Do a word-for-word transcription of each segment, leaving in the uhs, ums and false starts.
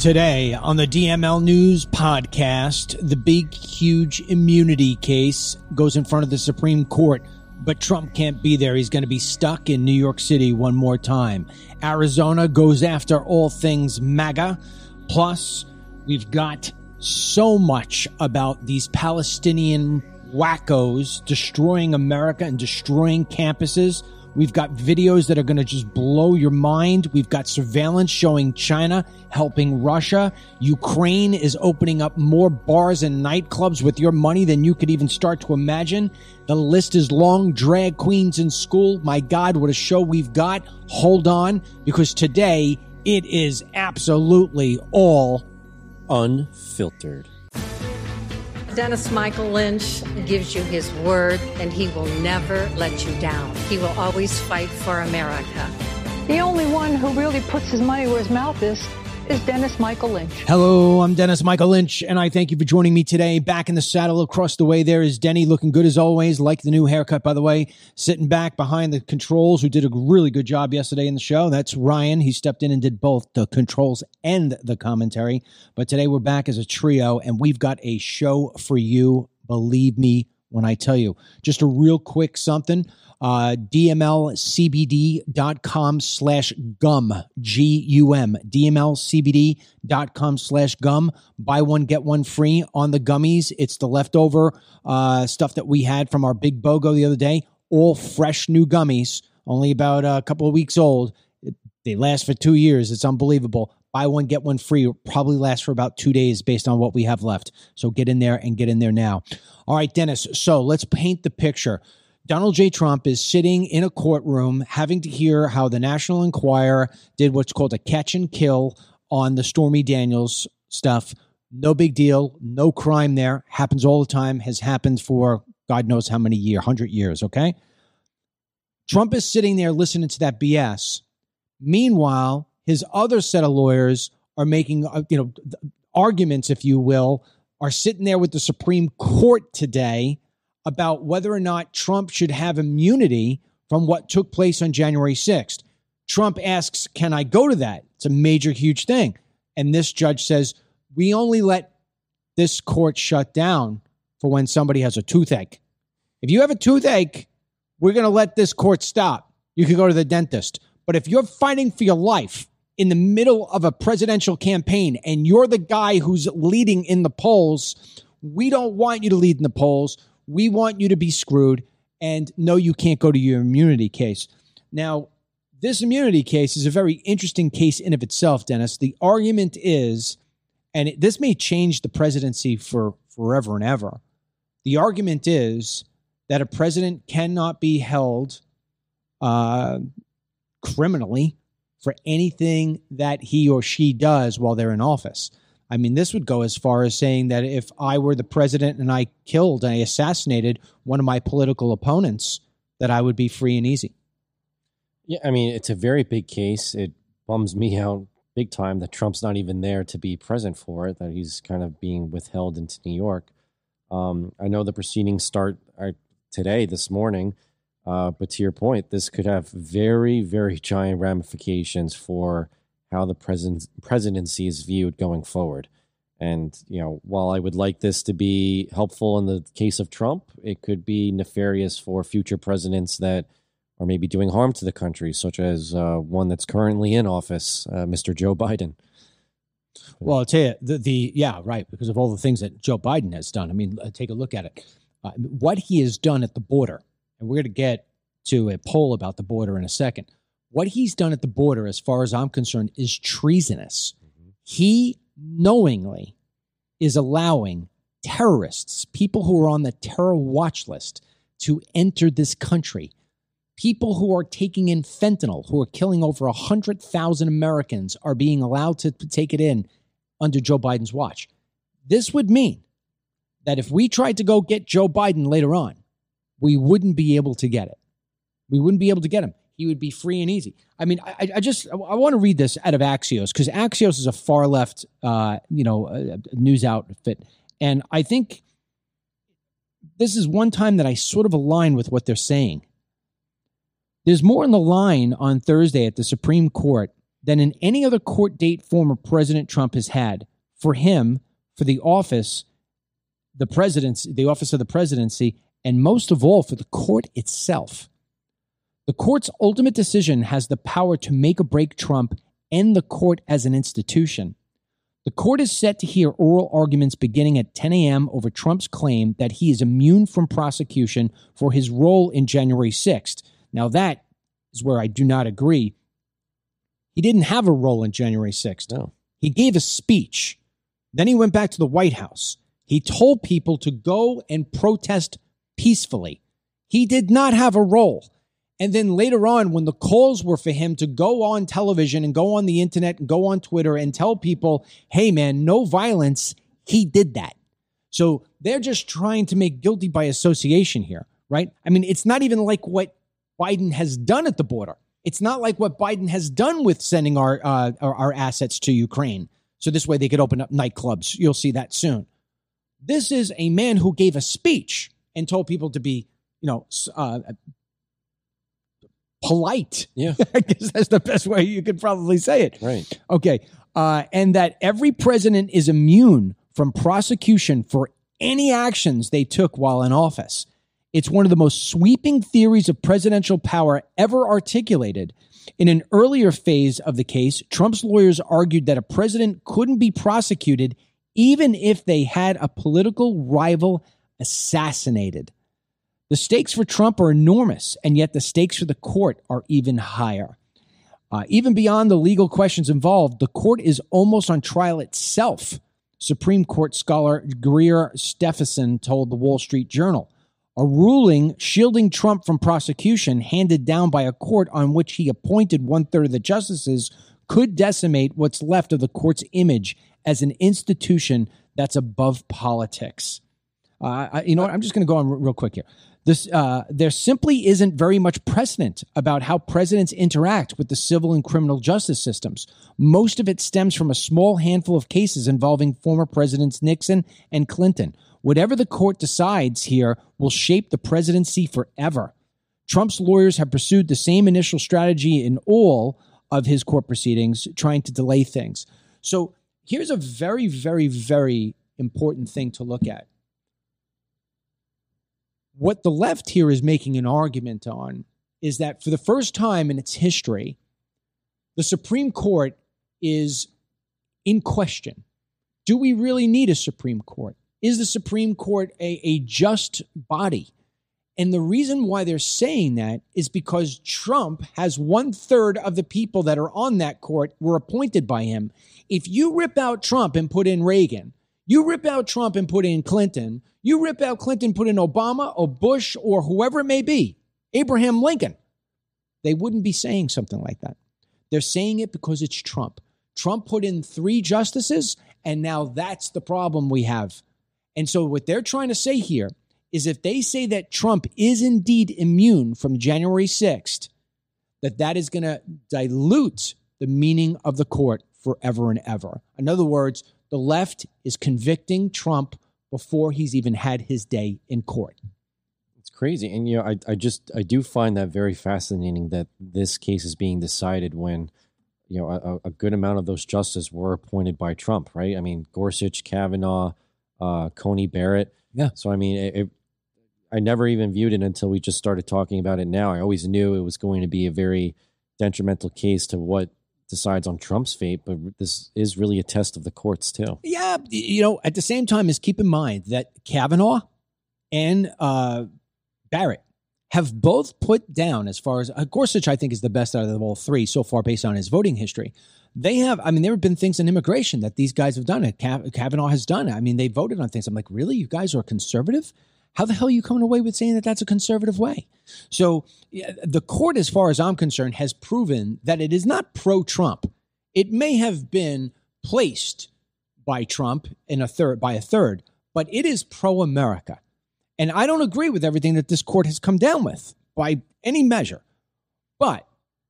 Today on the D M L News podcast, the big, huge immunity case goes in front of the Supreme Court, but Trump can't be there. He's going to be stuck in New York City one more time. Arizona goes after all things MAGA. Plus, we've got so much about these Palestinian wackos destroying America and destroying campuses. We've got videos that are going to just blow your mind. We've got surveillance showing China helping Russia. Ukraine is opening up more bars and nightclubs with your money than you could even start to imagine. The list is long. Drag queens in school. My God, what a show we've got. Hold on, because today it is absolutely all unfiltered. Dennis Michael Lynch gives you his word, and he will never let you down. He will always fight for America. The only one who really puts his money where his mouth is is Dennis Michael Lynch. Hello, I'm Dennis Michael Lynch, and I thank you for joining me today. Back in the saddle across the way there is Denny, looking good as always, like the new haircut, by the way. Sitting back behind the controls, who did a really good job yesterday in the show. That's Ryan. He stepped in and did both the controls and the commentary. But today we're back as a trio, and we've got a show for you. Believe me when I tell you. Just a real quick something. Uh, DMLCBD.com slash gum, G U M, DMLCBD.com slash gum. Buy one, get one free on the gummies. It's the leftover uh, stuff that we had from our big BOGO the other day. All fresh new gummies, only about a couple of weeks old. They last for two years. It's unbelievable. Buy one, get one free. It'll probably last for about two days based on what we have left. So get in there and get in there now. All right, Dennis. So let's paint the picture. Donald J. Trump is sitting in a courtroom having to hear how the National Enquirer did what's called a catch and kill on the Stormy Daniels stuff. No big deal. No crime there. Happens all the time. Has happened for God knows how many years, one hundred years, okay? Trump is sitting there listening to that B S. Meanwhile, his other set of lawyers are making, uh, you know, arguments, if you will, are sitting there with the Supreme Court today about whether or not Trump should have immunity from what took place on January sixth. Trump asks, can I go to that? It's a major, huge thing. And this judge says, we only let this court shut down for when somebody has a toothache. If you have a toothache, we're going to let this court stop. You can go to the dentist. But if you're fighting for your life in the middle of a presidential campaign and you're the guy who's leading in the polls, we don't want you to lead in the polls. We want you to be screwed, and no, you can't go to your immunity case. Now, this immunity case is a very interesting case in of itself, Dennis. The argument is, and it, this may change the presidency for forever and ever. The argument is that a president cannot be held uh, criminally for anything that he or she does while they're in office. I mean, this would go as far as saying that if I were the president and I killed and I assassinated one of my political opponents, that I would be free and easy. Yeah, I mean, it's a very big case. It bums me out big time that Trump's not even there to be present for it, that he's kind of being withheld into New York. Um, I know the proceedings start uh, today, this morning, uh, but to your point, this could have very, very giant ramifications for how the president, presidency is viewed going forward. And, you know, while I would like this to be helpful in the case of Trump, it could be nefarious for future presidents that are maybe doing harm to the country, such as uh, one that's currently in office, uh, Mister Joe Biden. Well, I'll tell you, the, the yeah, right, because of all the things that Joe Biden has done. I mean, take a look at it. Uh, what he has done at the border, and we're going to get to a poll about the border in a second. What he's done at the border, as far as I'm concerned, is treasonous. Mm-hmm. He knowingly is allowing terrorists, people who are on the terror watch list, to enter this country. People who are taking in fentanyl, who are killing over one hundred thousand Americans, are being allowed to take it in under Joe Biden's watch. This would mean that if we tried to go get Joe Biden later on, we wouldn't be able to get it. We wouldn't be able to get him. He would be free and easy. I mean, I, I just I want to read this out of Axios, because Axios is a far left, uh, you know, uh, news outfit, and I think this is one time that I sort of align with what they're saying. There's more on the line on Thursday at the Supreme Court than in any other court date former President Trump has had. For him, for the office, the presidency, the office of the presidency, and most of all, for the court itself. The court's ultimate decision has the power to make or break Trump and the court as an institution. The court is set to hear oral arguments beginning at ten a.m. over Trump's claim that he is immune from prosecution for his role in January sixth. Now, that is where I do not agree. He didn't have a role in January sixth. No. He gave a speech. Then he went back to the White House. He told people to go and protest peacefully. He did not have a role. And then later on, when the calls were for him to go on television and go on the internet and go on Twitter and tell people, hey, man, no violence, he did that. So they're just trying to make guilty by association here, right? I mean, it's not even like what Biden has done at the border. It's not like what Biden has done with sending our, uh, our, our assets to Ukraine. So this way they could open up nightclubs. You'll see that soon. This is a man who gave a speech and told people to be, you know, uh, polite. Yeah. I guess that's the best way you could probably say it. Right. Okay. Uh, and that every president is immune from prosecution for any actions they took while in office. It's one of the most sweeping theories of presidential power ever articulated. In an earlier phase of the case, Trump's lawyers argued that a president couldn't be prosecuted even if they had a political rival assassinated. The stakes for Trump are enormous, and yet the stakes for the court are even higher. Uh, even beyond the legal questions involved, the court is almost on trial itself, Supreme Court scholar Greer Stephenson told the Wall Street Journal. A ruling shielding Trump from prosecution handed down by a court on which he appointed one-third of the justices could decimate what's left of the court's image as an institution that's above politics. Uh, I, you know what? I'm just going to go on r- real quick here. This, uh, there simply isn't very much precedent about how presidents interact with the civil and criminal justice systems. Most of it stems from a small handful of cases involving former presidents Nixon and Clinton. Whatever the court decides here will shape the presidency forever. Trump's lawyers have pursued the same initial strategy in all of his court proceedings, trying to delay things. So here's a very, very, very important thing to look at. What the left here is making an argument on is that for the first time in its history, the Supreme Court is in question. Do we really need a Supreme Court? Is the Supreme Court a, a just body? And the reason why they're saying that is because Trump has one third of the people that are on that court were appointed by him. If you rip out Trump and put in Reagan, you rip out Trump and put in Clinton, you rip out Clinton, put in Obama or Bush or whoever it may be, Abraham Lincoln, they wouldn't be saying something like that. They're saying it because it's Trump. Trump put in three justices, and now that's the problem we have. And so what they're trying to say here is if they say that Trump is indeed immune from January sixth, that that is going to dilute the meaning of the court forever and ever. In other words, the left is convicting Trump before he's even had his day in court. It's crazy. And, you know, I, I just, I do find that very fascinating that this case is being decided when, you know, a, a good amount of those justices were appointed by Trump, right? I mean, Gorsuch, Kavanaugh, uh, Coney Barrett. Yeah. So, I mean, it, it, I never even viewed it until we just started talking about it now. I always knew it was going to be a very detrimental case to what decides on Trump's fate, but this is really a test of the courts too. Yeah, you know, at the same time, is keep in mind that Kavanaugh and uh, Barrett have both put down, as far as uh, Gorsuch, I think, is the best out of all three so far based on his voting history. They have, I mean, there have been things in immigration that these guys have done. It Kavanaugh has done it. I mean, they voted on things. I'm like, really? You guys are conservative? How the hell are you coming away with saying that that's a conservative way? So yeah, the court, as far as I'm concerned, has proven that it is not pro-Trump. It may have been placed by Trump in a third by a third, but it is pro-America. And I don't agree with everything that this court has come down with by any measure. But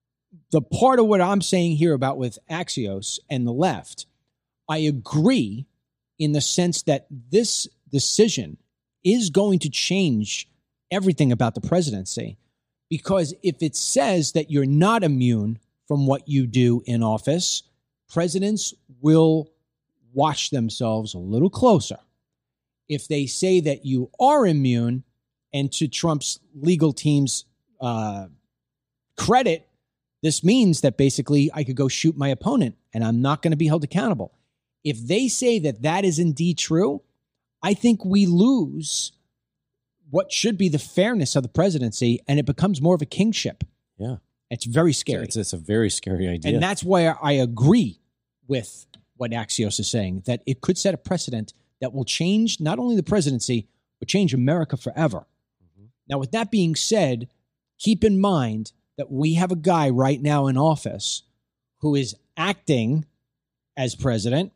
the part of what I'm saying here about with Axios and the left, I agree in the sense that this decision is going to change everything about the presidency, because if it says that you're not immune from what you do in office. Presidents will watch themselves a little closer. If they say that you are immune, and to Trump's legal team's uh, credit, this means that basically I could go shoot my opponent and I'm not going to be held accountable. If they say that that is indeed true, I think we lose what should be the fairness of the presidency, and it becomes more of a kingship. Yeah. It's very scary. It's, it's a very scary idea. And that's why I agree with what Axios is saying, that it could set a precedent that will change not only the presidency, but change America forever. Mm-hmm. Now, with that being said, keep in mind that we have a guy right now in office who is acting as president.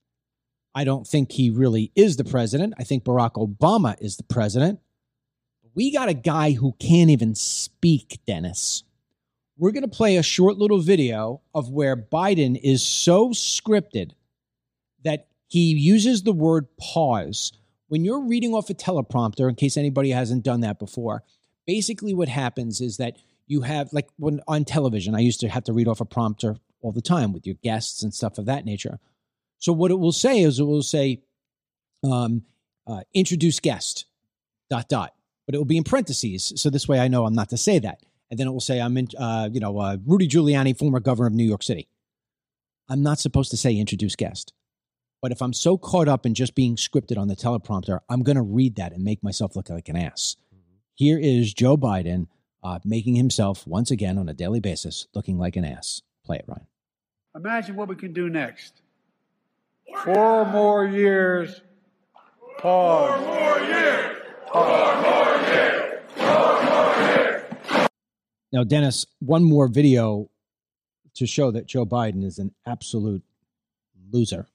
I don't think he really is the president. I think Barack Obama is the president. We got a guy who can't even speak, Dennis. We're going to play a short little video of where Biden is so scripted that he uses the word pause. When you're reading off a teleprompter, in case anybody hasn't done that before, basically what happens is that you have, like when on television, I used to have to read off a prompter all the time with your guests and stuff of that nature. So what it will say is it will say, um, uh, introduce guest, dot, dot. But it will be in parentheses. So this way I know I'm not to say that. And then it will say, I'm in, uh, you know, uh, Rudy Giuliani, former governor of New York City. I'm not supposed to say introduce guest. But if I'm so caught up in just being scripted on the teleprompter, I'm going to read that and make myself look like an ass. Mm-hmm. Here is Joe Biden uh, making himself once again on a daily basis looking like an ass. Play it, Ryan. Imagine what we can do next. Four more years. Pause. Four more years. Pause. Four more years. Four more years. Now, Dennis, one more video to show that Joe Biden is an absolute loser.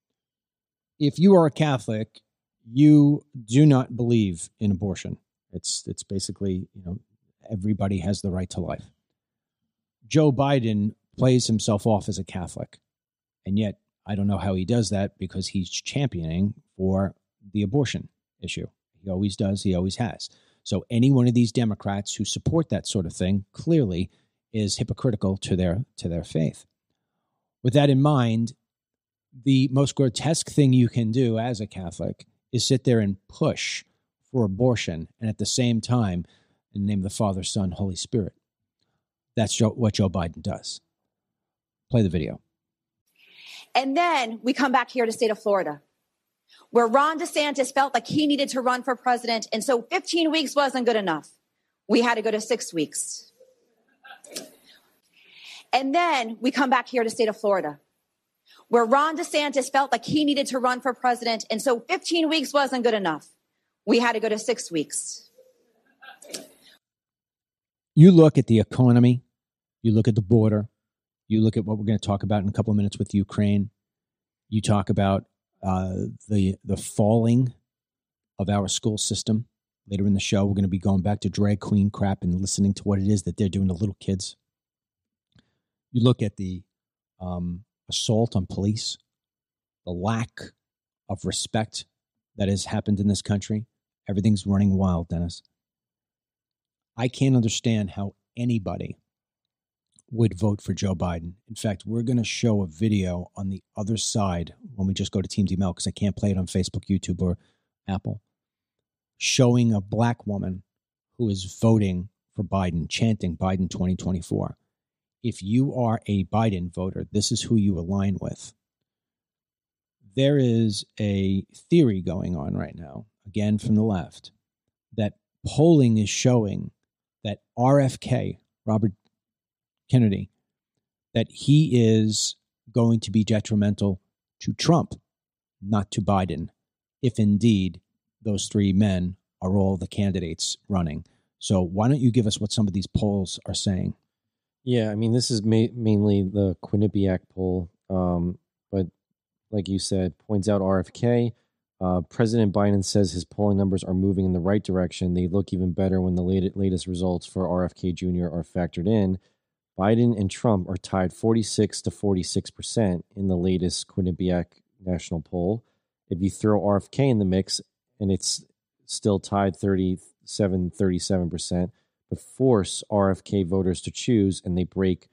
If you are a Catholic, you do not believe in abortion. It's it's basically, you know, everybody has the right to life. Joe Biden plays himself off as a Catholic, and yet I don't know how he does that because he's championing for the abortion issue. He always does. He always has. So any one of these Democrats who support that sort of thing clearly is hypocritical to their to their faith. With that in mind, the most grotesque thing you can do as a Catholic is sit there and push for abortion, and at the same time, in the name of the Father, Son, Holy Spirit. That's Joe, what Joe Biden does. Play the video. And then we come back here to the state of Florida, where Ron DeSantis felt like he needed to run for president, and so fifteen weeks wasn't good enough. We had to go to six weeks. And then we come back here to the state of Florida, where Ron DeSantis felt like he needed to run for president, and so fifteen weeks wasn't good enough. We had to go to six weeks. You look at the economy, you look at the border, you look at what we're going to talk about in a couple of minutes with Ukraine. You talk about uh, the the falling of our school system. Later in the show, we're going to be going back to drag queen crap and listening to what it is that they're doing to little kids. You look at the um, assault on police, the lack of respect that has happened in this country. Everything's running wild, Dennis. I can't understand how anybody would vote for Joe Biden. In fact, we're going to show a video on the other side when we just go to Team D M L, because I can't play it on Facebook, YouTube, or Apple, showing a black woman who is voting for Biden, chanting Biden twenty twenty-four. If you are a Biden voter, this is who you align with. There is a theory going on right now, again from the left, that polling is showing that R F K, Robert Kennedy, that he is going to be detrimental to Trump, not to Biden, if indeed those three men are all the candidates running. So why don't you give us what some of these polls are saying? Yeah, I mean, this is ma- mainly the Quinnipiac poll, um, but like you said, points out R F K. Uh, President Biden says his polling numbers are moving in the right direction. They look even better when the lat- latest results for R F K Junior are factored in. Biden and Trump are tied forty-six to forty-six percent in the latest Quinnipiac national poll. If you throw R F K in the mix, and it's still tied thirty-seven, thirty-seven percent, but force R F K voters to choose, and they break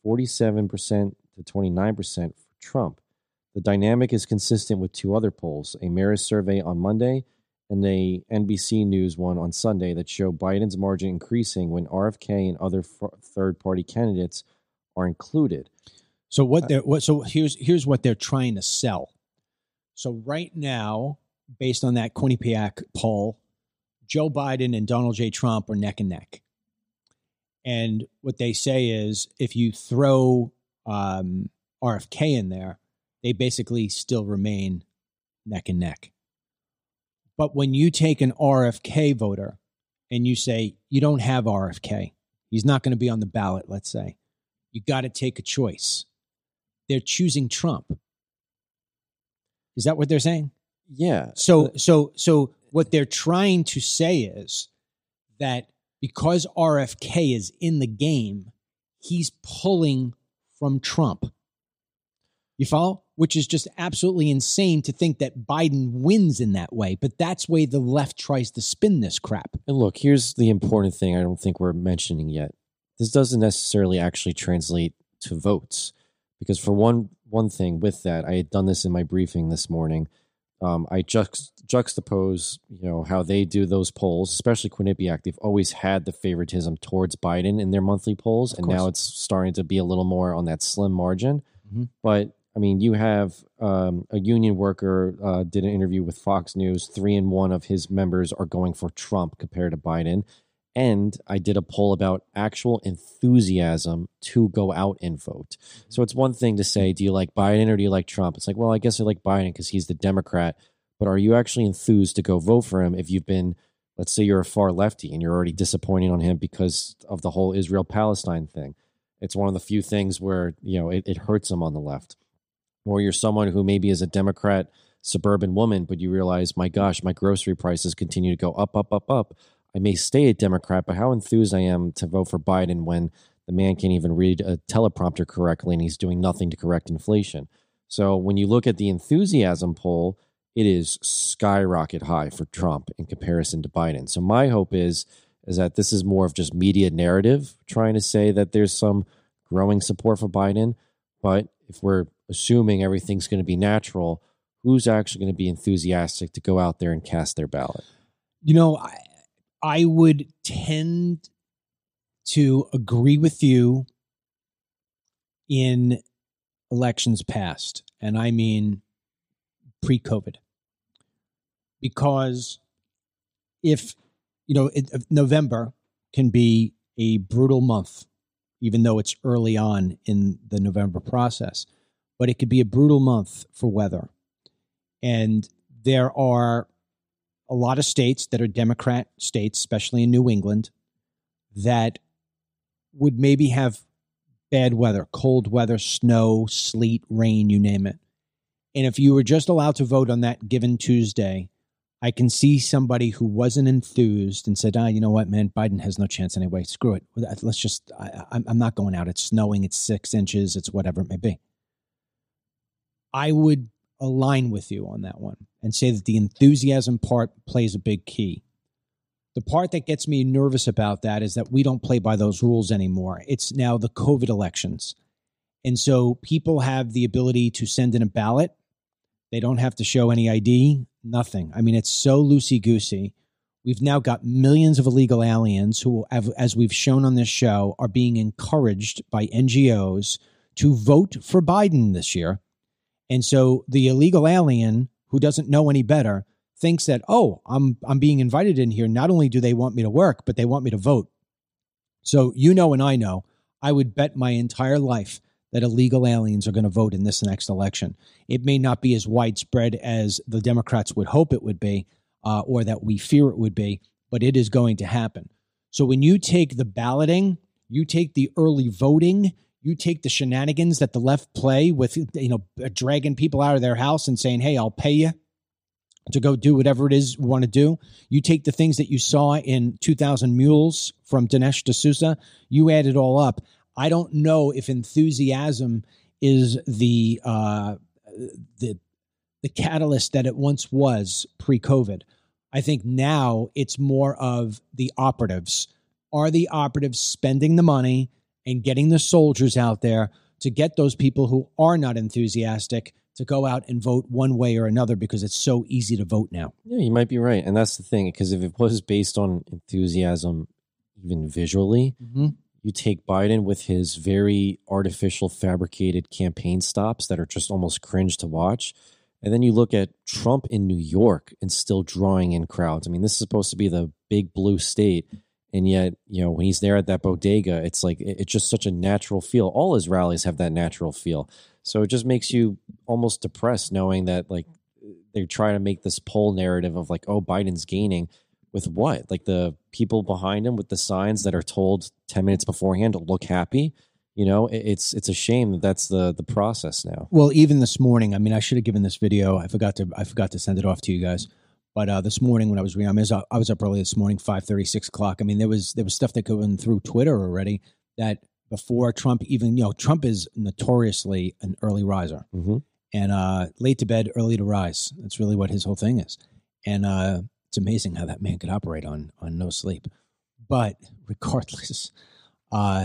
forty-seven percent to twenty-nine percent for Trump. The dynamic is consistent with two other polls, a Marist survey on Monday and a N B C News one on Sunday that show Biden's margin increasing when R F K and other f- third-party candidates are included. So what they're what so here's here's what they're trying to sell. So right now, based on that Quinnipiac poll, Joe Biden and Donald J. Trump are neck and neck. And what they say is if you throw um, R F K in there, they basically still remain neck and neck. But when you take an R F K voter and you say, you don't have R F K, he's not going to be on the ballot, let's say, you got to take a choice. They're choosing Trump. Is that what they're saying? Yeah. So, so, so what they're trying to say is that because R F K is in the game, he's pulling from Trump. You follow? Which is just absolutely insane to think that Biden wins in that way. But that's the way the left tries to spin this crap. And look, here's the important thing I don't think we're mentioning yet. This doesn't necessarily actually translate to votes. Because for one one thing with that, I had done this in my briefing this morning. Um, I juxt- juxtapose, you know, how they do those polls, especially Quinnipiac. They've always had the favoritism towards Biden in their monthly polls, and now it's starting to be a little more on that slim margin. Mm-hmm. But I mean, you have um, a union worker uh, did an interview with Fox News. Three and one of his members are going for Trump compared to Biden. And I did a poll about actual enthusiasm to go out and vote. So it's one thing to say, do you like Biden or do you like Trump? It's like, well, I guess I like Biden because he's the Democrat. But are you actually enthused to go vote for him if you've been, let's say you're a far lefty and you're already disappointed on him because of the whole Israel-Palestine thing? It's one of the few things where, you know, it, it hurts him on the left. Or you're someone who maybe is a Democrat suburban woman, but you realize, my gosh, my grocery prices continue to go up, up, up, up. I may stay a Democrat, but how enthused I am to vote for Biden when the man can't even read a teleprompter correctly and he's doing nothing to correct inflation. So when you look at the enthusiasm poll, it is skyrocket high for Trump in comparison to Biden. So my hope is, is that this is more of just media narrative trying to say that there's some growing support for Biden. But if we're assuming everything's going to be natural, who's actually going to be enthusiastic to go out there and cast their ballot? You know, I, I would tend to agree with you in elections past, and I mean pre-COVID. Because if, you know, it, November can be a brutal month, even though it's early on in the November process, but it could be a brutal month for weather. And there are a lot of states that are Democrat states, especially in New England, that would maybe have bad weather, cold weather, snow, sleet, rain, you name it. And if you were just allowed to vote on that given Tuesday, I can see somebody who wasn't enthused and said, ah, you know what, man, Biden has no chance anyway. Screw it. Let's just, I, I'm not going out. It's snowing. It's six inches. It's whatever it may be. I would align with you on that one and say that the enthusiasm part plays a big key. The part that gets me nervous about that is that we don't play by those rules anymore. It's now the COVID elections. And so people have the ability to send in a ballot. They don't have to show any I D, nothing. I mean, it's so loosey-goosey. We've now got millions of illegal aliens who, have, as we've shown on this show, are being encouraged by N G Os to vote for Biden this year. And so the illegal alien who doesn't know any better thinks that, oh, I'm I'm being invited in here. Not only do they want me to work, but they want me to vote. So you know and I know, I would bet my entire life that illegal aliens are going to vote in this next election. It may not be as widespread as the Democrats would hope it would be, uh, or that we fear it would be, but it is going to happen. So when you take the balloting, you take the early voting, you take the shenanigans that the left play with, you know, dragging people out of their house and saying, hey, I'll pay you to go do whatever it is you want to do. You take the things that you saw in two thousand Mules from Dinesh D'Souza, you add it all up. I don't know if enthusiasm is the uh, the the catalyst that it once was pre-COVID. I think now it's more of the operatives. Are the operatives spending the money and getting the soldiers out there to get those people who are not enthusiastic to go out and vote one way or another because it's so easy to vote now. Yeah, you might be right. And that's the thing, because if it was based on enthusiasm, even visually, Mm-hmm. you take Biden with his very artificial, fabricated campaign stops that are just almost cringe to watch. And then you look at Trump in New York and still drawing in crowds. I mean, this is supposed to be the big blue state. And yet, you know, when he's there at that bodega, it's like, it's just such a natural feel. All his rallies have that natural feel. So it just makes you almost depressed knowing that, like, they're trying to make this poll narrative of like, oh, Biden's gaining with what? Like the people behind him with the signs that are told ten minutes beforehand to look happy. You know, it's it's a shame that that's the the process now. Well, even this morning, I mean, I should have given this video. I forgot to I forgot to send it off to you guys. But uh, this morning when I was reading, I, mean, I was I was up early this morning, five thirty, six o'clock. I mean, there was there was stuff that going through Twitter already that before Trump even, you know, Trump is notoriously an early riser. Mm-hmm. And uh, late to bed, early to rise. That's really what his whole thing is. And uh, it's amazing how that man could operate on on no sleep. But regardless, uh,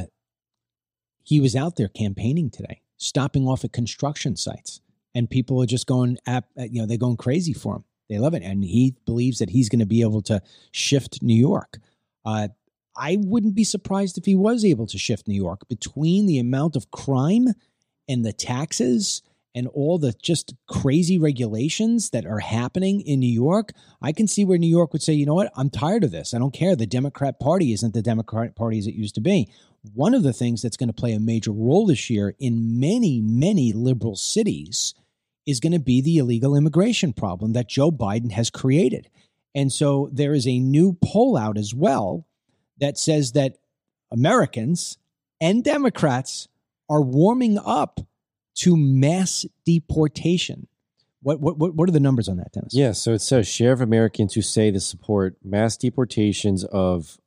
he was out there campaigning today, stopping off at construction sites. And people are just going, at, you know, they're going crazy for him. They love it. And he believes that he's going to be able to shift New York. Uh, I wouldn't be surprised if he was able to shift New York between the amount of crime and the taxes and all the just crazy regulations that are happening in New York. I can see where New York would say, you know what, I'm tired of this. I don't care. The Democrat Party isn't the Democratic Party as it used to be. One of the things that's going to play a major role this year in many, many liberal cities is going to be the illegal immigration problem that Joe Biden has created. And so there is a new poll out as well that says that Americans and Democrats are warming up to mass deportation. What what what are the numbers on that, Dennis? Yeah, so it says share of Americans who say to support mass deportations of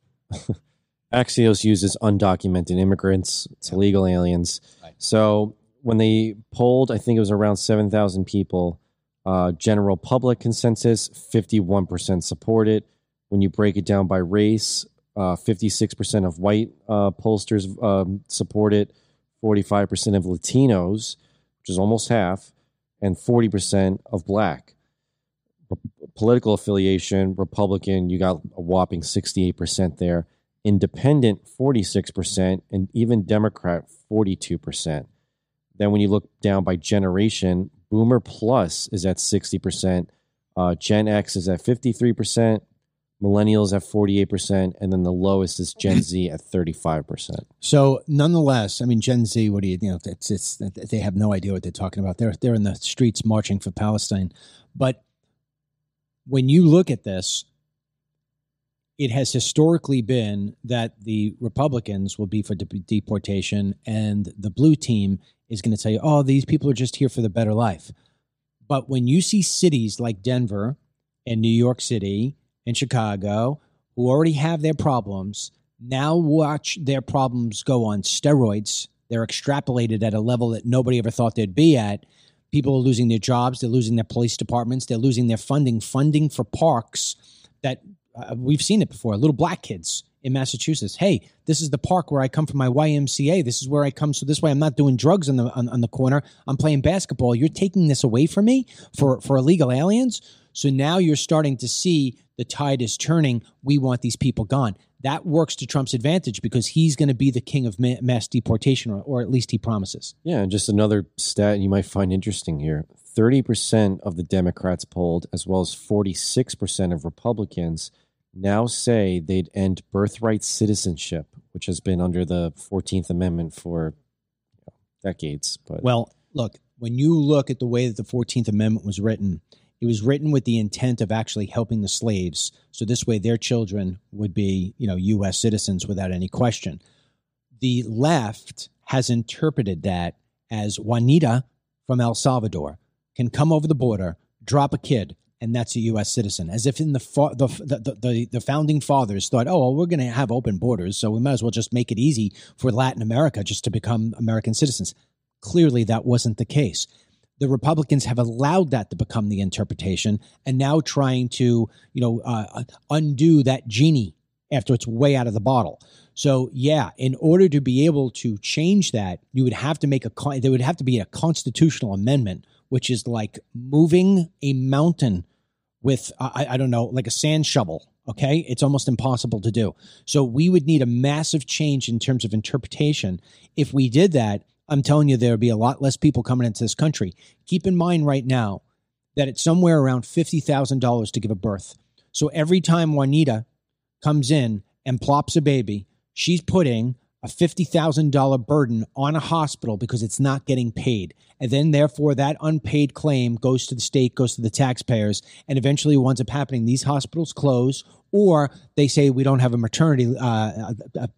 Axios uses undocumented immigrants, it's illegal aliens. Right. So when they polled, I think it was around seven thousand people, uh, general public consensus, fifty-one percent support it. When you break it down by race, uh, fifty-six percent of white uh, pollsters um, support it, forty-five percent of Latinos, which is almost half, and forty percent of black. P- political affiliation, Republican, you got a whopping sixty-eight percent there. Independent, forty-six percent, and even Democrat, forty-two percent. Then when you look down by generation, Boomer Plus is at sixty percent, uh, Gen X is at fifty-three percent, Millennials at forty-eight percent, and then the lowest is Gen Z at thirty-five percent. So nonetheless, I mean, Gen Z, what do you, you know, it's, it's, they have no idea what they're talking about. They're, they're in the streets marching for Palestine. But when you look at this, it has historically been that the Republicans will be for de- deportation and the blue team is going to tell you, oh, these people are just here for the better life. But when you see cities like Denver and New York City and Chicago, who already have their problems, now watch their problems go on steroids. They're extrapolated at a level that nobody ever thought they'd be at. People are losing their jobs. They're losing their police departments. They're losing their funding, funding for parks that uh, we've seen it before. Little black kids in Massachusetts. Hey, this is the park where I come from my Y M C A. This is where I come. So this way I'm not doing drugs on the on, on the corner. I'm playing basketball. You're taking this away from me for, for illegal aliens. So now you're starting to see the tide is turning. We want these people gone. That works to Trump's advantage because he's going to be the king of ma- mass deportation, or, or at least he promises. Yeah, and just another stat you might find interesting here. thirty percent of the Democrats polled, as well as forty-six percent of Republicans, now say they'd end birthright citizenship, which has been under the fourteenth Amendment for you know, decades. But Well, look, when you look at the way that the fourteenth Amendment was written, it was written with the intent of actually helping the slaves. So this way their children would be, you know, U S citizens without any question. The left has interpreted that as Juanita from El Salvador can come over the border, drop a kid, and that's a U S citizen. As if in the fa- the, the, the, the founding fathers thought, oh, well, we're going to have open borders, so we might as well just make it easy for Latin America just to become American citizens. Clearly, that wasn't the case. The Republicans have allowed that to become the interpretation and now trying to, you know, uh, undo that genie after it's way out of the bottle. So, yeah, in order to be able to change that, you would have to make a, there would have to be a constitutional amendment, which is like moving a mountain with, I, I don't know, like a sand shovel. Okay. It's almost impossible to do. So we would need a massive change in terms of interpretation. If we did that, I'm telling you, there would be a lot less people coming into this country. Keep in mind right now that it's somewhere around fifty thousand dollars to give a birth. So every time Juanita comes in and plops a baby, she's putting a fifty thousand dollars burden on a hospital because it's not getting paid. And then, therefore, that unpaid claim goes to the state, goes to the taxpayers, and eventually what ends up happening, these hospitals close, or they say we don't have a maternity uh,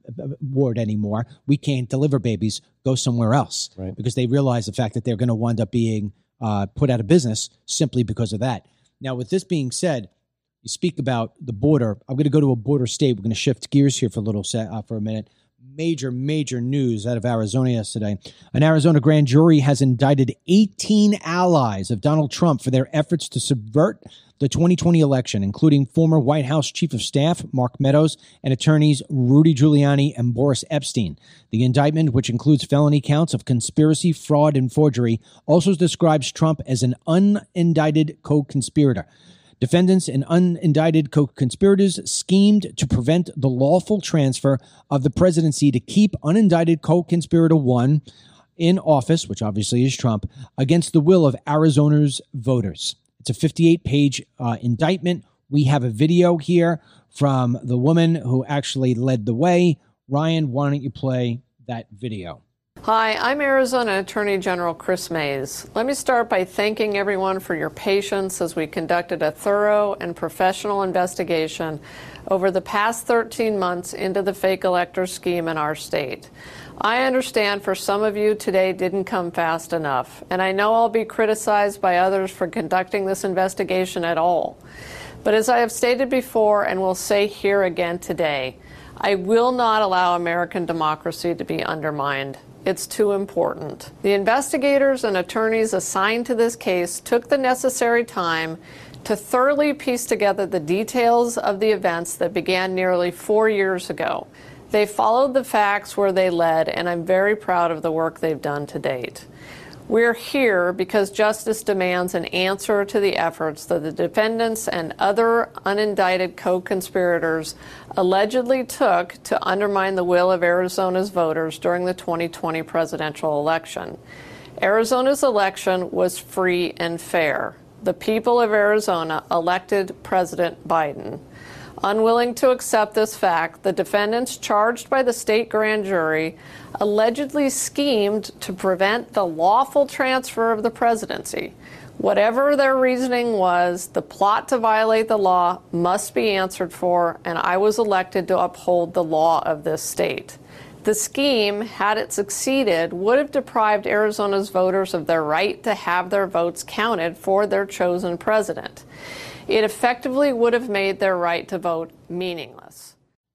ward anymore. We can't deliver babies. Go somewhere else. Right. Because they realize the fact that they're going to wind up being uh, put out of business simply because of that. Now, with this being said, you speak about the border. I'm going to go to a border state. We're going to shift gears here for a little set, uh, for a minute. Major, major news out of Arizona yesterday. An Arizona grand jury has indicted eighteen allies of Donald Trump for their efforts to subvert the twenty twenty election, including former White House Chief of Staff Mark Meadows and attorneys Rudy Giuliani and Boris Epstein. The indictment, which includes felony counts of conspiracy, fraud, and forgery, also describes Trump as an unindicted co-conspirator. Defendants and unindicted co-conspirators schemed to prevent the lawful transfer of the presidency to keep unindicted co-conspirator one in office, which obviously is Trump, against the will of Arizona's voters. It's a fifty-eight page uh, indictment. We have a video here from the woman who actually led the way. Ryan, why don't you play that video? Hi, I'm Arizona Attorney General Chris Mays. Let me start by thanking everyone for your patience as we conducted a thorough and professional investigation over the past thirteen months into the fake elector scheme in our state. I understand for some of you today didn't come fast enough, and I know I'll be criticized by others for conducting this investigation at all. But as I have stated before and will say here again today, I will not allow American democracy to be undermined. It's too important. The investigators and attorneys assigned to this case took the necessary time to thoroughly piece together the details of the events that began nearly four years ago. They followed the facts where they led, and I'm very proud of the work they've done to date. We're here because justice demands an answer to the efforts that the defendants and other unindicted co-conspirators allegedly took to undermine the will of Arizona's voters during the twenty twenty presidential election. Arizona's election was free and fair. The people of Arizona elected President Biden. Unwilling to accept this fact, the defendants charged by the state grand jury allegedly schemed to prevent the lawful transfer of the presidency. Whatever their reasoning was, the plot to violate the law must be answered for, and I was elected to uphold the law of this state. The scheme, had it succeeded, would have deprived Arizona's voters of their right to have their votes counted for their chosen president. It effectively would have made their right to vote meaningless.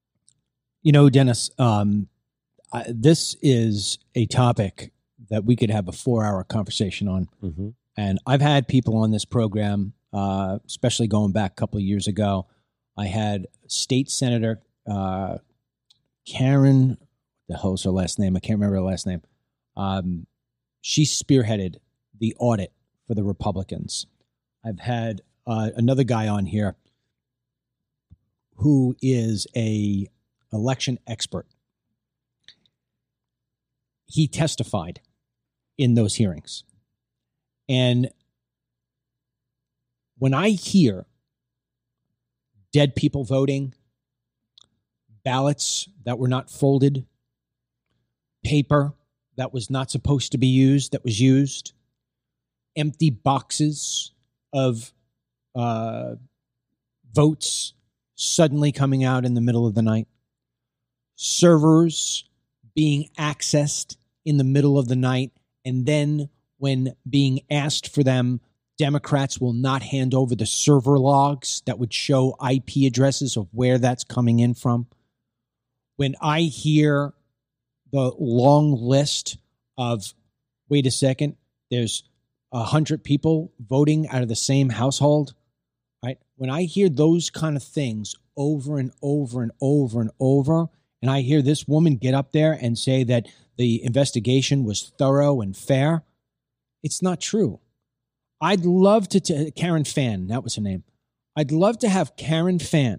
You know, Dennis, um, I, this is a topic that we could have a four-hour conversation on. Mm-hmm. And I've had people on this program, uh, especially going back a couple of years ago. I had State Senator uh, Karen, the hell's her last name? I can't remember her last name. Um, she spearheaded the audit for the Republicans. I've had Uh, another guy on here who is a election expert. He testified in those hearings. And when I hear dead people voting, ballots that were not folded, paper that was not supposed to be used, that was used, empty boxes of Uh, votes suddenly coming out in the middle of the night, servers being accessed in the middle of the night, and then when being asked for them, Democrats will not hand over the server logs that would show I P addresses of where that's coming in from. When I hear the long list of, wait a second, there's a hundred people voting out of the same household, right? when I hear those kind of things over and over and over and over, and I hear this woman get up there and say that the investigation was thorough and fair, it's not true. I'd love to, t- Karen Fann, that was her name. I'd love to have Karen Fann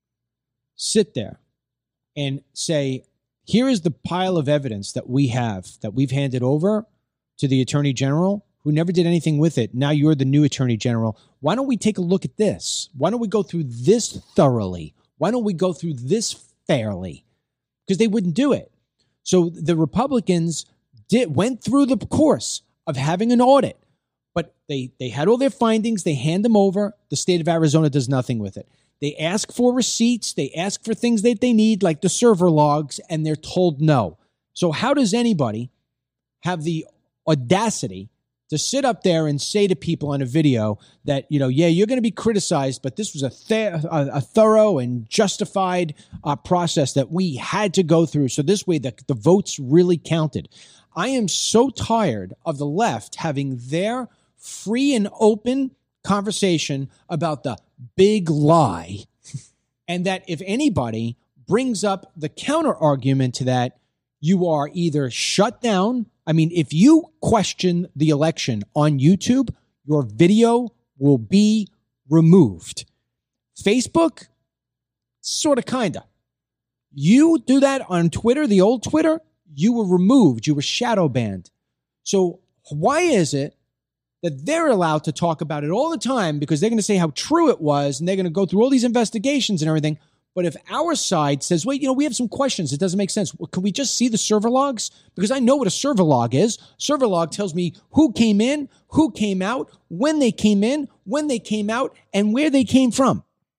sit there and say, here is the pile of evidence that we have, that we've handed over to the Attorney General, who never did anything with it. Now you're the new Attorney General. Why don't we take a look at this? Why don't we go through this thoroughly? Why don't we go through this fairly? Because they wouldn't do it. So the Republicans did went through the course of having an audit, but they, they had all their findings. They hand them over. The state of Arizona does nothing with it. They ask for receipts. They ask for things that they need, like the server logs, and they're told no. So how does anybody have the audacity to sit up there and say to people on a video that, you know, yeah, you're going to be criticized, but this was a, th- a, a thorough and justified uh, process that we had to go through. So this way the, the votes really counted. I am so tired of the left having their free and open conversation about the big lie. And that if anybody brings up the counter argument to that, you are either shut down. I mean, if you question the election on YouTube, your video will be removed. Facebook, sort of, kind of. You do that on Twitter, the old Twitter, you were removed. You were shadow banned. So why is it that they're allowed to talk about it all the time because they're going to say how true it was and they're going to go through all these investigations and everything? But if our side says, wait, you know, we have some questions, it doesn't make sense. Well, can we just see the server logs? Because I know what a server log is. Server log tells me who came in, who came out, when they came in, when they came out, and where they came from.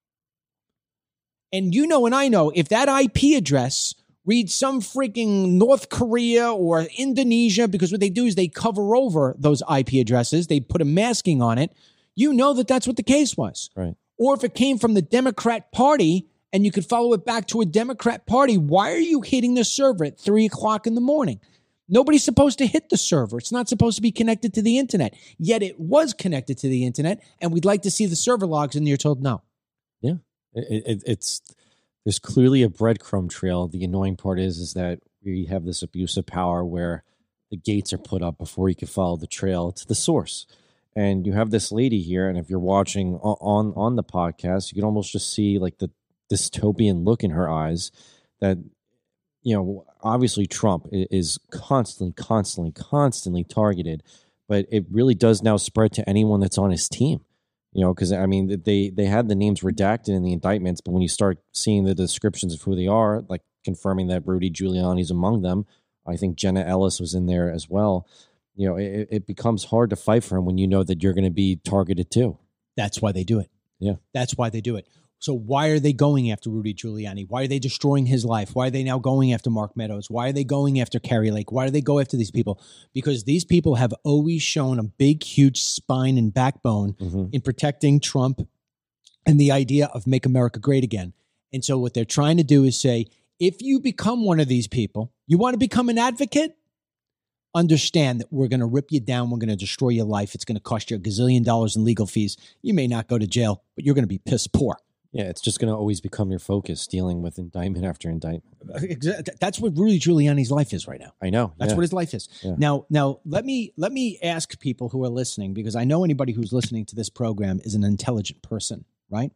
And you know and I know if that I P address reads some freaking North Korea or Indonesia, because what they do is they cover over those I P addresses. They put a masking on it. You know that that's what the case was. Right. Or if it came from the Democrat Party, and you could follow it back to a Democrat Party, why are you hitting the server at three o'clock in the morning? Nobody's supposed to hit the server. It's not supposed to be connected to the internet. Yet it was connected to the internet, and we'd like to see the server logs, and you're told no. Yeah, it, it, it's there's clearly a breadcrumb trail. The annoying part is, is that we have this abuse of power where the gates are put up before you can follow the trail to the source. And you have this lady here, and if you're watching on on the podcast, you can almost just see like the dystopian look in her eyes that, you know, obviously Trump is constantly, constantly, constantly targeted, but it really does now spread to anyone that's on his team, you know, because, I mean, they, they had the names redacted in the indictments, but when you start seeing the descriptions of who they are, like confirming that Rudy Giuliani's among them, I think Jenna Ellis was in there as well, you know, it, it becomes hard to fight for him when you know that you're going to be targeted too. That's why they do it. Yeah. That's why they do it. So why are they going after Rudy Giuliani? Why are they destroying his life? Why are they now going after Mark Meadows? Why are they going after Carrie Lake? Why do they go after these people? Because these people have always shown a big, huge spine and backbone mm-hmm. in protecting Trump and the idea of make America great again. And so what they're trying to do is say, if you become one of these people, you want to become an advocate, understand that we're going to rip you down. We're going to destroy your life. It's going to cost you a gazillion dollars in legal fees. You may not go to jail, but you're going to be piss poor. Yeah, it's just going to always become your focus, dealing with indictment after indictment. That's what Rudy Giuliani's life is right now. I know. That's yeah. what his life is. Yeah. Now, now let me let me ask people who are listening, because I know anybody who's listening to this program is an intelligent person, right?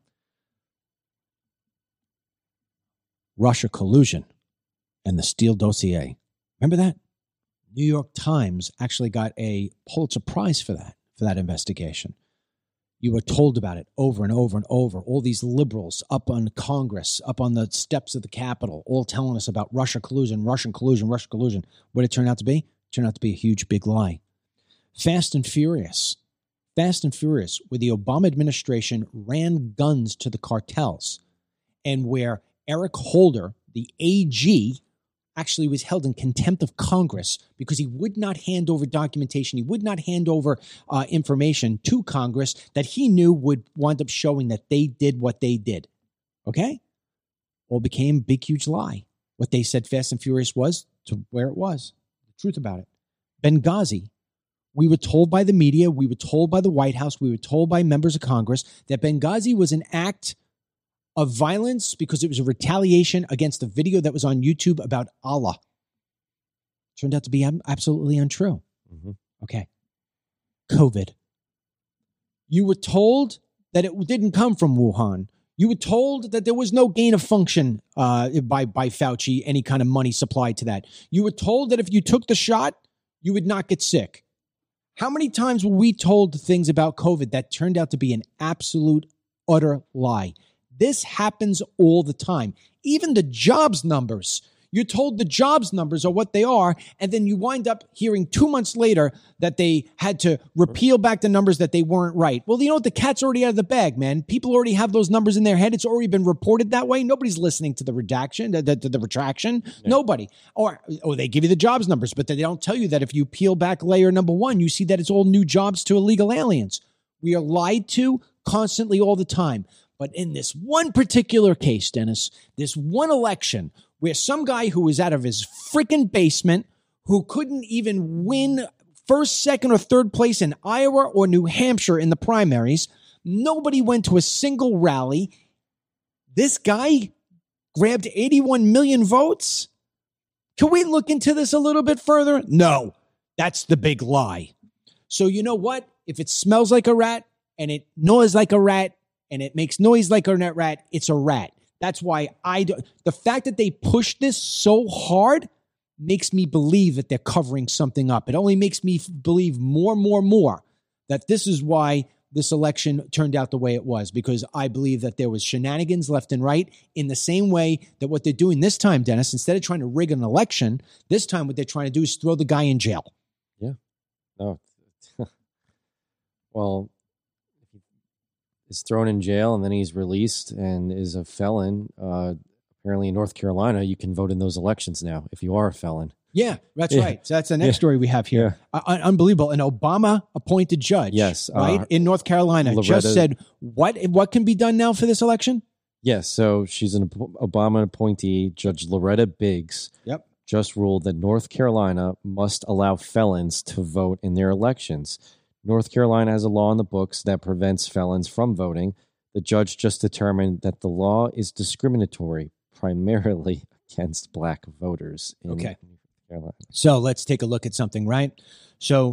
Russia collusion and the Steele dossier. Remember that? New York Times actually got a Pulitzer Prize for that, for that investigation. You were told about it over and over and over. All these liberals up on Congress, up on the steps of the Capitol, all telling us about Russia collusion, Russian collusion, Russian collusion. What did it turn out to be? It turned out to be a huge, big lie. Fast and Furious. Fast and Furious, where the Obama administration ran guns to the cartels, and where Eric Holder, the A G, actually was held in contempt of Congress because he would not hand over documentation. He would not hand over uh, information to Congress that he knew would wind up showing that they did what they did. Okay? All became a big, huge lie. What they said Fast and Furious was to where it was. The truth about it. Benghazi We were told by the media, we were told by the White House, we were told by members of Congress that Benghazi was an act of violence because it was a retaliation against a video that was on YouTube about Allah. Turned out to be absolutely untrue. Mm-hmm. Okay. COVID. You were told that it didn't come from Wuhan. You were told that there was no gain of function uh, by, by Fauci, any kind of money supplied to that. You were told that if you took the shot, you would not get sick. How many times were we told things about COVID that turned out to be an absolute, utter lie? This happens all the time. Even the jobs numbers. You're told the jobs numbers are what they are, and then you wind up hearing two months later that they had to repeal back the numbers that they weren't right. Well, you know what? The cat's already out of the bag, man. People already have those numbers in their head. It's already been reported that way. Nobody's listening to the redaction, the, the, the retraction. Yeah. Nobody. Or, or they give you the jobs numbers, but they don't tell you that if you peel back layer number one, you see that it's all new jobs to illegal aliens. We are lied to constantly all the time. But in this one particular case, Dennis, this one election where some guy who was out of his freaking basement, who couldn't even win first, second, or third place in Iowa or New Hampshire in the primaries, nobody went to a single rally. This guy grabbed eighty-one million votes. Can we look into this a little bit further? No, that's the big lie. So you know what? If it smells like a rat and it gnaws like a rat and it makes noise like a rat, it's a rat. That's why I do. The fact that they push this so hard makes me believe that they're covering something up. It only makes me believe more, more, more that this is why this election turned out the way it was, because I believe that there was shenanigans left and right in the same way that what they're doing this time, Dennis, instead of trying to rig an election, this time what they're trying to do is throw the guy in jail. Yeah. No. Well, is thrown in jail and then he's released and is a felon. Uh, apparently in North Carolina, you can vote in those elections now if you are a felon. Yeah, that's yeah. right. So that's the next yeah. story we have here. Yeah. Uh, unbelievable. An Obama-appointed judge, yes, right, uh, in North Carolina, Loretta, just said, what what can be done now for this election? Yes, so she's an Obama appointee. Judge Loretta Biggs yep. just ruled that North Carolina must allow felons to vote in their elections. North Carolina has a law in the books that prevents felons from voting. The judge just determined that the law is discriminatory, primarily against black voters in okay. North Carolina. So let's take a look at something, right? So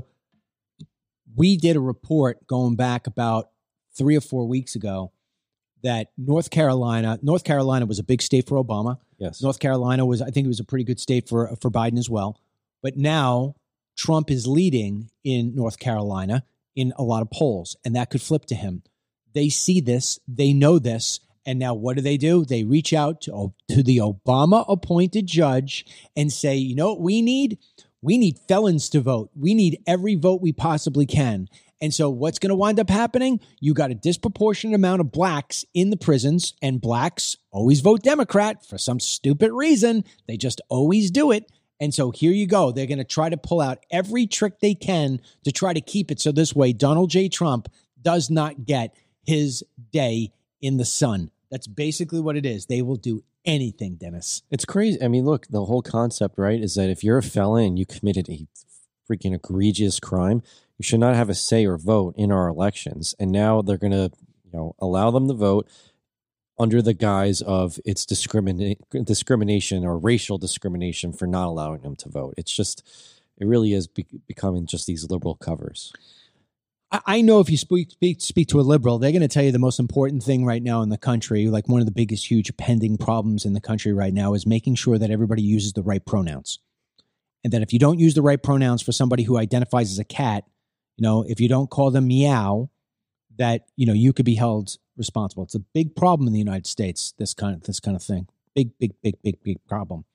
we did a report going back about three or four weeks ago that North Carolina, North Carolina was a big state for Obama. Yes. North Carolina was, I think it was a pretty good state for, for Biden as well. But now Trump is leading in North Carolina in a lot of polls, and that could flip to him. They see this, they know this, and now what do they do? They reach out to, to the Obama-appointed judge and say, you know what we need? We need felons to vote. We need every vote we possibly can. And so what's going to wind up happening? You got a disproportionate amount of blacks in the prisons, and blacks always vote Democrat for some stupid reason. They just always do it. And so here you go. They're going to try to pull out every trick they can to try to keep it so this way Donald J. Trump does not get his day in the sun. That's basically what it is. They will do anything, Dennis. It's crazy. I mean, look, the whole concept, right, is that if you're a felon and you committed a freaking egregious crime, you should not have a say or vote in our elections. And now they're going to, you know, allow them to vote under the guise of it's discriminate discrimination or racial discrimination for not allowing them to vote. It's just, it really is be- becoming just these liberal covers. I, I know if you speak, speak speak to a liberal, they're going to tell you the most important thing right now in the country, like one of the biggest, huge pending problems in the country right now is making sure that everybody uses the right pronouns. And that if you don't use the right pronouns for somebody who identifies as a cat, you know, if you don't call them meow, that, you know, you could be held responsible. It's a big problem in the United States, this kind of this kind of thing. Big, big, big, big, big problem.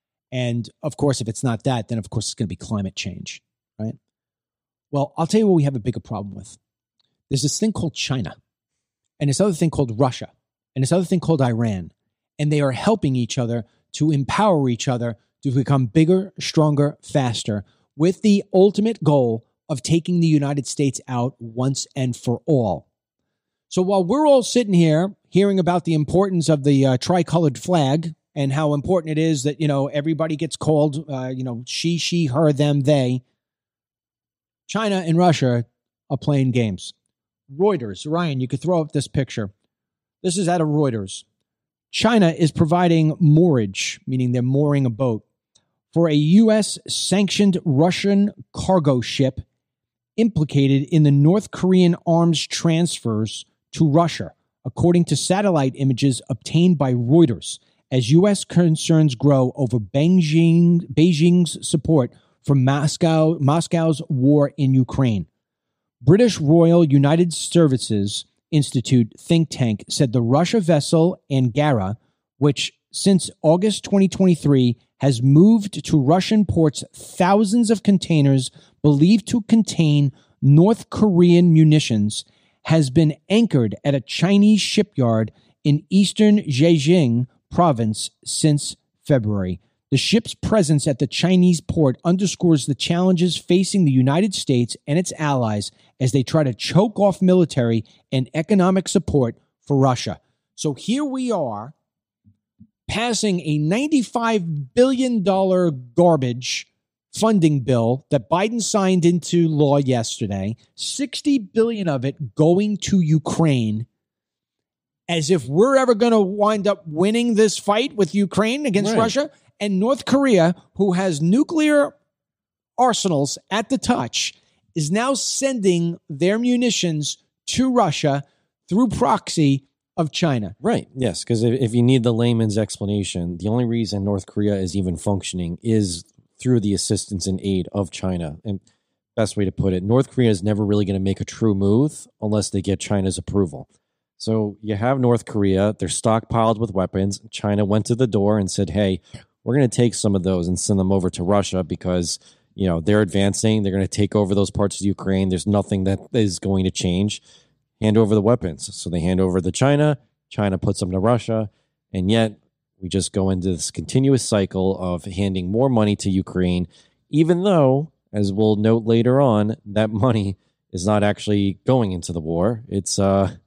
And of course, if it's not that, then of course it's going to be climate change, right? Well, I'll tell you what we have a bigger problem with. There's this thing called China, and this other thing called Russia, and this other thing called Iran. And they are helping each other to empower each other to become bigger, stronger, faster, with the ultimate goal of taking the United States out once and for all. So while we're all sitting here hearing about the importance of the uh, tricolored flag and how important it is that, you know, everybody gets called, uh, you know, she, she, her, them, they, China and Russia are playing games. Reuters, Ryan, you could throw up this picture. This is out of Reuters. China is providing moorage, meaning they're mooring a boat, for a U S-sanctioned Russian cargo ship implicated in the North Korean arms transfers to Russia, according to satellite images obtained by Reuters, as U S concerns grow over Beijing, Beijing's support for Moscow, Moscow's war in Ukraine. British Royal United Services Institute think tank said the Russia vessel Angara, which since August twenty twenty-three has moved to Russian ports thousands of containers believed to contain North Korean munitions, has been anchored at a Chinese shipyard in eastern Zhejiang province since February. The ship's presence at the Chinese port underscores the challenges facing the United States and its allies as they try to choke off military and economic support for Russia. So here we are, passing a ninety-five billion dollars garbage funding bill that Biden signed into law yesterday, sixty billion dollars of it going to Ukraine, as if we're ever going to wind up winning this fight with Ukraine against Right. Russia. And North Korea, who has nuclear arsenals at the touch, is now sending their munitions to Russia through proxy of China. Right. Yes. Because if, if you need the layman's explanation, the only reason North Korea is even functioning is through the assistance and aid of China. And best way to put it, North Korea is never really going to make a true move unless they get China's approval. So you have North Korea, they're stockpiled with weapons. China went to the door and said, hey, we're going to take some of those and send them over to Russia because, you know, they're advancing. They're going to take over those parts of Ukraine. There's nothing that is going to change. Hand over the weapons. So they hand over to China. China puts them to Russia. And yet we just go into this continuous cycle of handing more money to Ukraine, even though, as we'll note later on, that money is not actually going into the war. It's uh,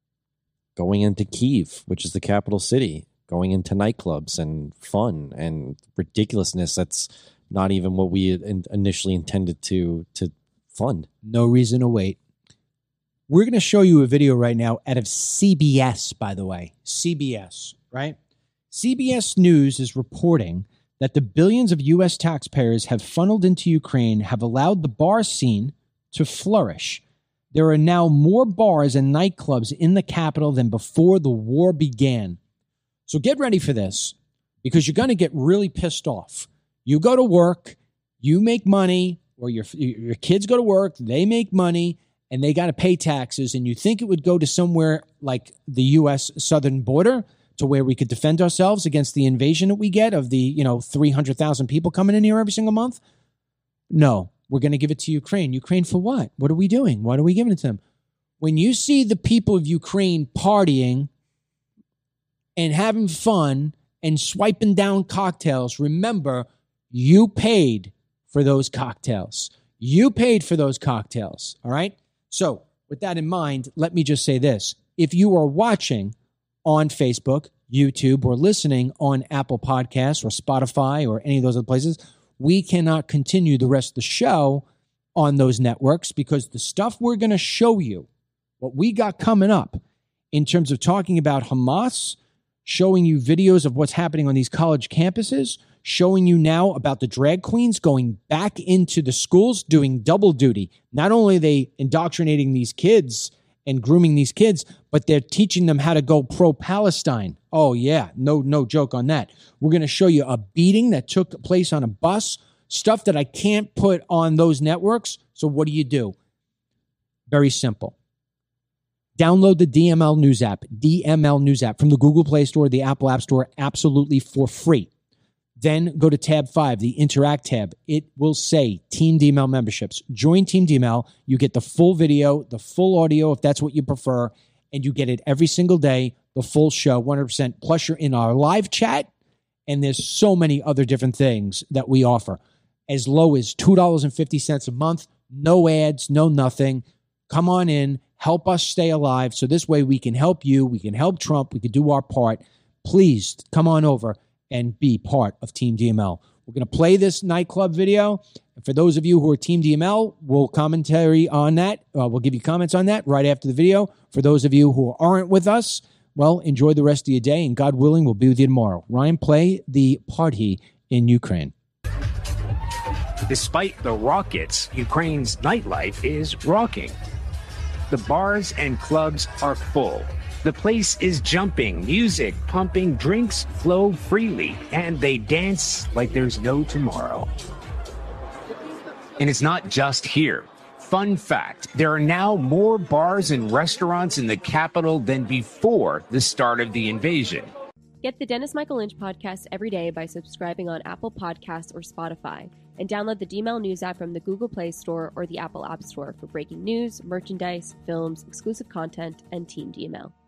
going into Kyiv, which is the capital city, going into nightclubs and fun and ridiculousness. That's not even what we in- initially intended to to fund. No reason to wait. We're going to show you a video right now out of C B S, by the way. C B S, right? C B S News is reporting that the billions of U S taxpayers have funneled into Ukraine have allowed the bar scene to flourish. There are now more bars and nightclubs in the capital than before the war began. So get ready for this, because you're going to get really pissed off. You go to work, you make money, or your your kids go to work, they make money, and they got to pay taxes, and you think it would go to somewhere like the U S southern border to where we could defend ourselves against the invasion that we get of the, you know, three hundred thousand people coming in here every single month? No, we're going to give it to Ukraine. Ukraine for what? What are we doing? What are we giving it to them? When you see the people of Ukraine partying and having fun and swiping down cocktails, remember, you paid for those cocktails. You paid for those cocktails, all right? So with that in mind, let me just say this. If you are watching on Facebook, YouTube, or listening on Apple Podcasts or Spotify or any of those other places, we cannot continue the rest of the show on those networks because the stuff we're going to show you, what we got coming up in terms of talking about Hamas, showing you videos of what's happening on these college campuses, showing you now about the drag queens going back into the schools doing double duty. Not only are they indoctrinating these kids and grooming these kids, but they're teaching them how to go pro-Palestine. Oh, yeah, no no joke on that. We're going to show you a beating that took place on a bus, stuff that I can't put on those networks. So what do you do? Very simple. Download the D M L News app, D M L News app from the Google Play Store, the Apple App Store, absolutely for free. Then go to tab five, the Interact tab. It will say Team D M L memberships. Join Team D M L. You get the full video, the full audio, if that's what you prefer, and you get it every single day, the full show, one hundred percent. Plus, you're in our live chat, and there's so many other different things that we offer. As low as two dollars and fifty cents a month, no ads, no nothing. Come on in, help us stay alive, so this way we can help you, we can help Trump, we can do our part. Please come on over and be part of Team D M L. We're going to play this nightclub video. For those of you who are Team D M L, we'll commentary on that. Uh, we'll give you comments on that right after the video. For those of you who aren't with us, well, enjoy the rest of your day, and God willing, we'll be with you tomorrow. Ryan, play the party in Ukraine. Despite the rockets, Ukraine's nightlife is rocking. The bars and clubs are full. The place is jumping, music pumping, drinks flow freely, and they dance like there's no tomorrow. And it's not just here. Fun fact, there are now more bars and restaurants in the capital than before the start of the invasion. Get the Dennis Michael Lynch podcast every day by subscribing on Apple Podcasts or Spotify, and download the D M L News app from the Google Play Store or the Apple App Store for breaking news, merchandise, films, exclusive content, and Team D M L.